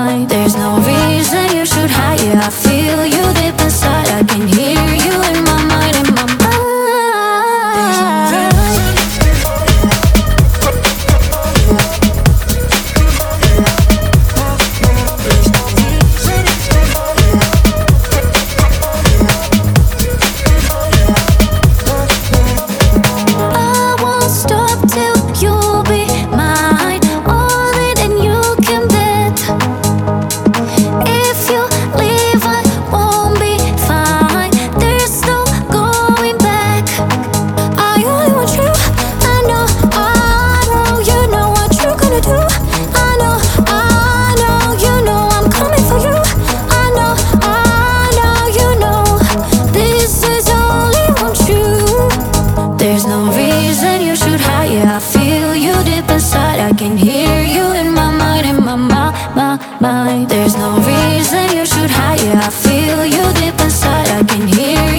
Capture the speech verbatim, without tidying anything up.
mind. There's no reason you should hide. Yeah, I feel you deep inside. I can hear you in my mind, in my mind. There's no I won't stop till you'll be mine. Only then you can bet. If you leave, I won't be fine. There's no going back. I only want you. I know, I know, you know what you're gonna do. I know, I know, you know I'm coming for you. I know, I know, you know this is only want you. There's no reason you should hide. Yeah, I feel you deep inside. I can hear you in my mind, in my mind, my mind. There's no reason you should hide. Yeah, I feel you deep inside. I can hear you.